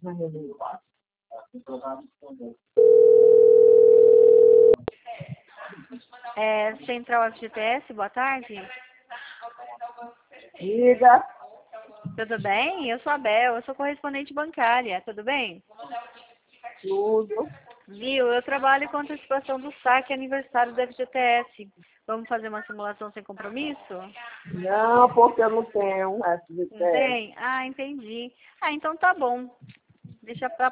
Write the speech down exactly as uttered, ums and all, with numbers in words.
É, Central F G T S, boa tarde. Diga. Tudo bem? Eu sou a Bel, eu sou correspondente bancária, tudo bem? Tudo. Viu, eu trabalho com antecipação do saque aniversário do F G T S. Vamos fazer uma simulação sem compromisso? Não, porque eu não tenho F G T S. Não tem? Ah, entendi. Ah, então tá bom. Deixa pra